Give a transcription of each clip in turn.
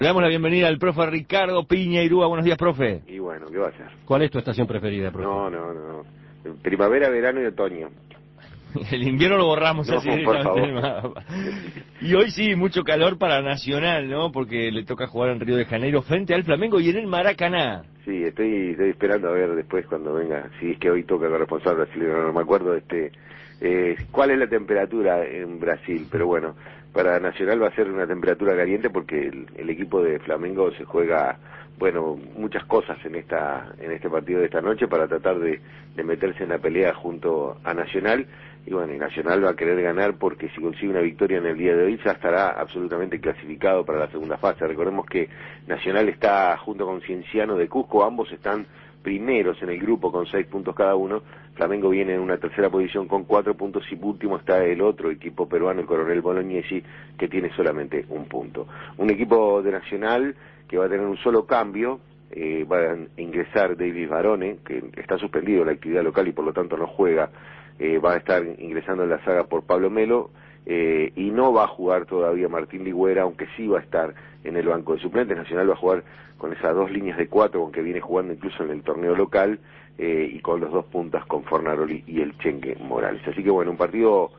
Le damos la bienvenida al profe Ricardo Piña Irúa. Buenos días, profe. Y bueno, ¿qué va a hacer? ¿Cuál es tu estación preferida, profe? No. Primavera, verano y otoño. El invierno lo borramos No, así por directamente del favor. mapa. Y hoy sí, mucho calor para Nacional, ¿no? Porque le toca jugar en Río de Janeiro frente al Flamengo y en el Maracaná. Sí, estoy esperando a ver después cuando venga, si es que hoy toca corresponsal brasileño, no me acuerdo, cuál es la temperatura en Brasil, pero bueno, para Nacional va a ser una temperatura caliente porque el equipo de Flamengo se juega, bueno, muchas cosas en este partido de esta noche para tratar de meterse en la pelea junto a Nacional. Y bueno, y Nacional va a querer ganar porque si consigue una victoria en el día de hoy ya estará absolutamente clasificado para la segunda fase. Recordemos que Nacional está junto con Cienciano de Cusco, ambos están primeros en el grupo con 6 puntos cada uno. Flamengo viene en una tercera posición con 4 puntos y último está el otro equipo peruano, el Coronel Bolognesi, que tiene solamente 1 punto. Un equipo de Nacional que va a tener un solo cambio. Va a ingresar David Barone, que está suspendido en la actividad local y por lo tanto no juega. Va a estar ingresando en la saga por Pablo Melo, y no va a jugar todavía Martín Ligüera, aunque sí va a estar en el banco de suplentes. Nacional va a jugar con esas dos líneas de 4 con que viene jugando incluso en el torneo local, y con los 2 puntas con Fornaroli y el Chengue Morales. Así que bueno, un partido,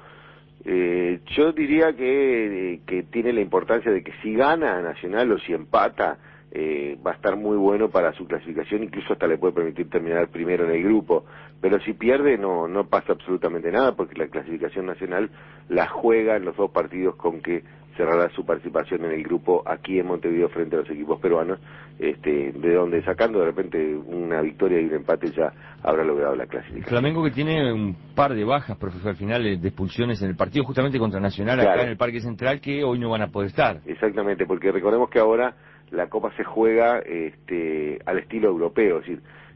yo diría que tiene la importancia de que si gana Nacional o si empata, va a estar muy bueno para su clasificación, incluso hasta le puede permitir terminar primero en el grupo, pero si pierde no pasa absolutamente nada porque la clasificación nacional la juega en los 2 partidos con que cerrará su participación en el grupo aquí en Montevideo frente a los equipos peruanos, de donde sacando de repente una victoria y un empate ya habrá logrado la clasificación. Flamengo que tiene un par de bajas, profesor, al final de expulsiones en el partido justamente contra Nacional, claro, acá en el Parque Central, que hoy no van a poder estar. Exactamente, porque recordemos que ahora la Copa se juega al estilo europeo, es decir,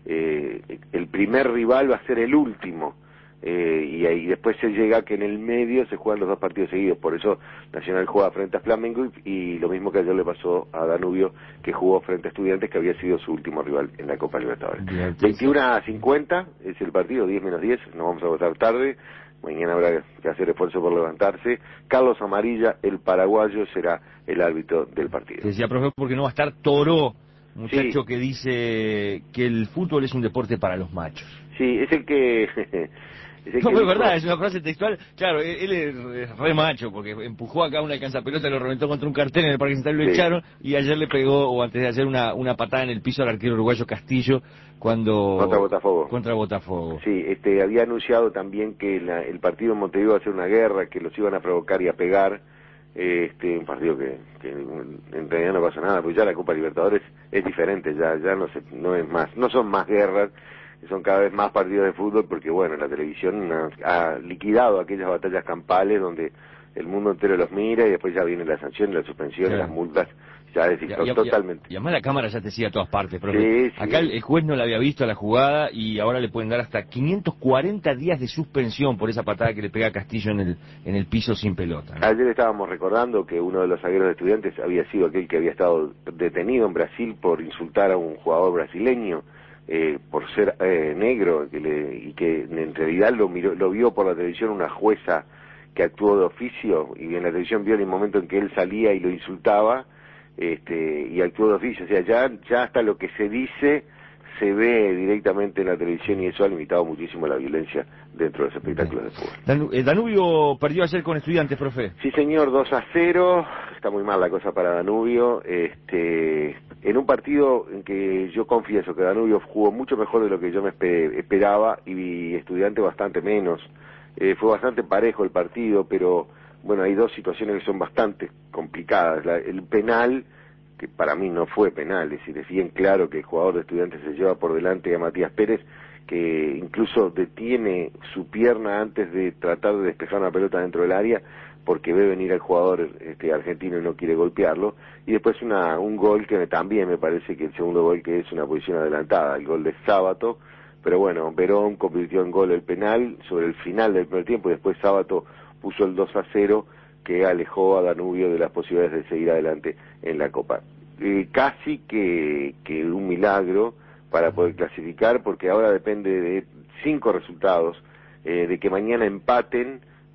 el primer rival va a ser el último, y ahí después se llega que en el medio se juegan los 2 partidos seguidos, por eso Nacional juega frente a Flamengo y lo mismo que ayer le pasó a Danubio, que jugó frente a Estudiantes, que había sido su último rival en la Copa Libertadores. 21:50 es el partido, 10 menos 10, nos vamos a votar tarde. Mañana habrá que hacer esfuerzo por levantarse. Carlos Amarilla, el paraguayo, será el árbitro del partido. Te decía, profe, porque no va a estar Toro, muchacho que dice que el fútbol es un deporte para los machos. Sí, es el que... No, es verdad, es una frase textual. Claro, él es re macho, porque empujó acá una alcanzapelota, lo reventó contra un cartel en el Parque Central, lo echaron, y ayer le pegó, o antes de ayer, una patada en el piso al arquero uruguayo Castillo, cuando... Contra Botafogo. Sí, había anunciado también que el partido en Montevideo iba a ser una guerra, que los iban a provocar y a pegar, un partido que en realidad no pasa nada, porque ya la Copa Libertadores es diferente, ya no es más, no son más guerras, son cada vez más partidos de fútbol, porque bueno, la televisión ha liquidado aquellas batallas campales donde el mundo entero los mira y después ya viene la sanción, la suspensión, las multas, ya es totalmente. Y además la cámara ya te sigue a todas partes, profe. Sí. Acá el juez no la había visto a la jugada y ahora le pueden dar hasta 540 días de suspensión por esa patada que le pega a Castillo en el piso sin pelota, ¿no? Ayer estábamos recordando que uno de los zagueros de Estudiantes había sido aquel que había estado detenido en Brasil por insultar a un jugador brasileño, por ser negro, y que en realidad lo vio por la televisión una jueza que actuó de oficio, y en la televisión vio en el momento en que él salía y lo insultaba, y actuó de oficio. O sea, ya hasta lo que se dice se ve directamente en la televisión, y eso ha limitado muchísimo la violencia dentro de los espectáculos de fútbol. Danubio perdió ayer con Estudiantes, profe. Sí, señor, 2-0, está muy mal la cosa para Danubio, en un partido en que yo confieso que Danubio jugó mucho mejor de lo que yo me esperaba, y Estudiantes bastante menos. Fue bastante parejo el partido, pero bueno, hay 2 situaciones que son bastante complicadas. El penal, que para mí no fue penal, es decir, es bien claro que el jugador de Estudiantes se lleva por delante a Matías Pérez, que incluso detiene su pierna antes de tratar de despejar una pelota dentro del área, porque ve venir al jugador argentino y no quiere golpearlo. Y después un gol que también me parece que el segundo gol, que es una posición adelantada, el gol de Sábato, pero bueno, Verón convirtió en gol el penal sobre el final del primer tiempo, y después Sábato puso el 2-0, que alejó a Danubio de las posibilidades de seguir adelante en la Copa. Casi que un milagro para poder clasificar, porque ahora depende de 5 resultados, de que mañana empaten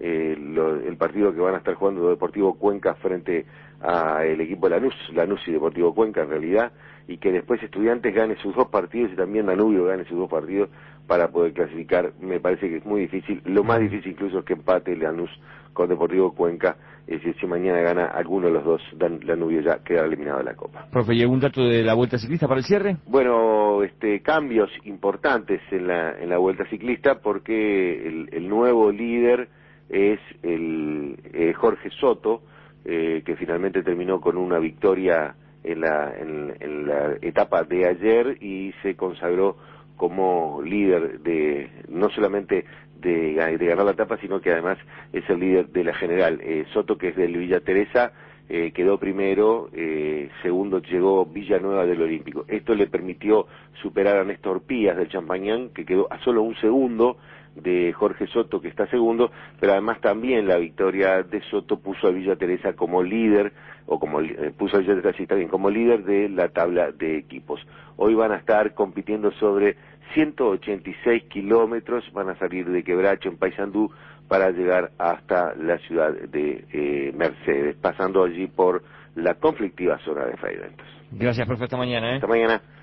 el partido que van a estar jugando Deportivo Cuenca frente a el equipo de Lanús y Deportivo Cuenca en realidad, y que después Estudiantes gane sus 2 partidos y también Danubio gane sus 2 partidos para poder clasificar. Me parece que es muy difícil, lo más difícil incluso es que empate Lanús con Deportivo Cuenca. Si mañana gana alguno de los dos, Danubio ya queda eliminado de la Copa. Profe, ¿y algún dato de la Vuelta Ciclista para el cierre? Bueno, cambios importantes en la Vuelta Ciclista, porque el nuevo líder es Jorge Soto, que finalmente terminó con una victoria en la etapa de ayer y se consagró como líder no solamente de ganar la etapa, sino que además es el líder de la general. Soto, que es del Villa Teresa, quedó primero, segundo llegó Villanueva del Olímpico. Esto le permitió superar a Néstor Pías del Champañán, que quedó a solo un segundo de Jorge Soto, que está segundo, pero además también la victoria de Soto puso a Villa Teresa como líder, puso a Villa Teresa, sí, está bien, como líder de la tabla de equipos. Hoy van a estar compitiendo sobre 186 kilómetros, van a salir de Quebracho en Paysandú para llegar hasta la ciudad de Mercedes, pasando allí por la conflictiva zona de Fraiventos. Gracias, profe, hasta mañana. Hasta mañana.